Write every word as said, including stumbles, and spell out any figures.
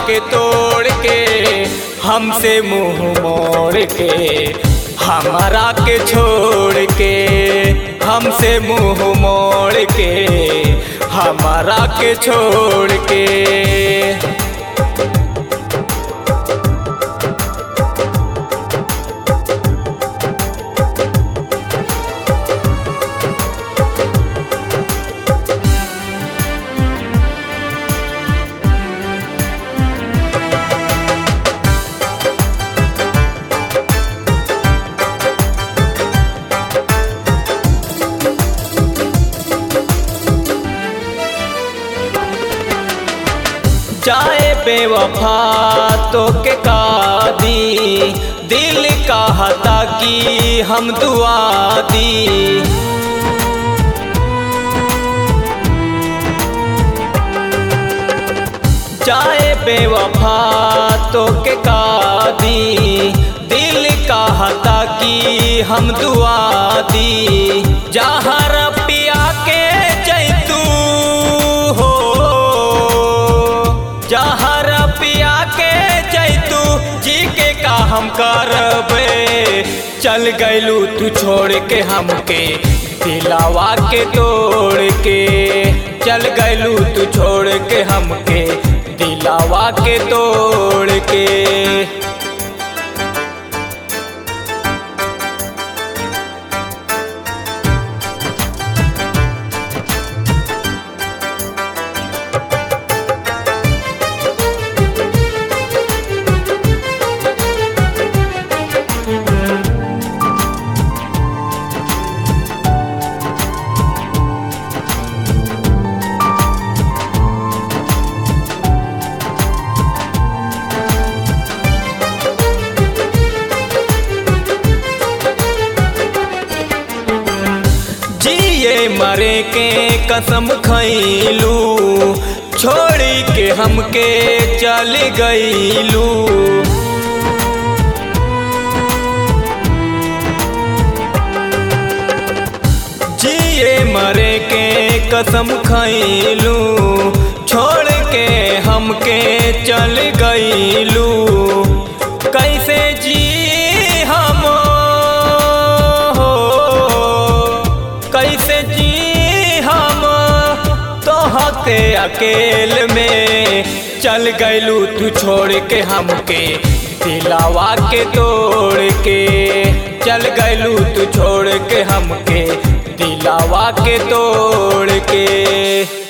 के तोड़ के, हमसे मुंह मोड़ के, हमारा के छोड़ के, हमसे मुंह मोड़ के, हमारा के छोड़ के। जाए बेवफा तो के कादी, दिल कहता कि हम दुआ दी। जाए बेवफा तो के कादी, दिल कहता कि हम दुआ दी। जहर पिया के जैतू हो, जहर पिया के जैतू, जी के का हम करबे। चल गैलू तू छोड़ के हमके, दिलावा के तोड़ के। चल गैलू तू छोड़ के हमके, दिलावा के तोड़ के। मरे के कसम खैलू, छोड़ी के हमके चल गईलू। जिए मरे के कसम खैलू, छोड़ के हमके चल गईलू। कैसे जी हम हो, कैसे जी हम तोहके अकेल में। चल गईलू तू छोड़ के हमके, दिलावा के तोड़ के। चल गईलू तू छोड़ के हमके, दिलावा के तोड़ के।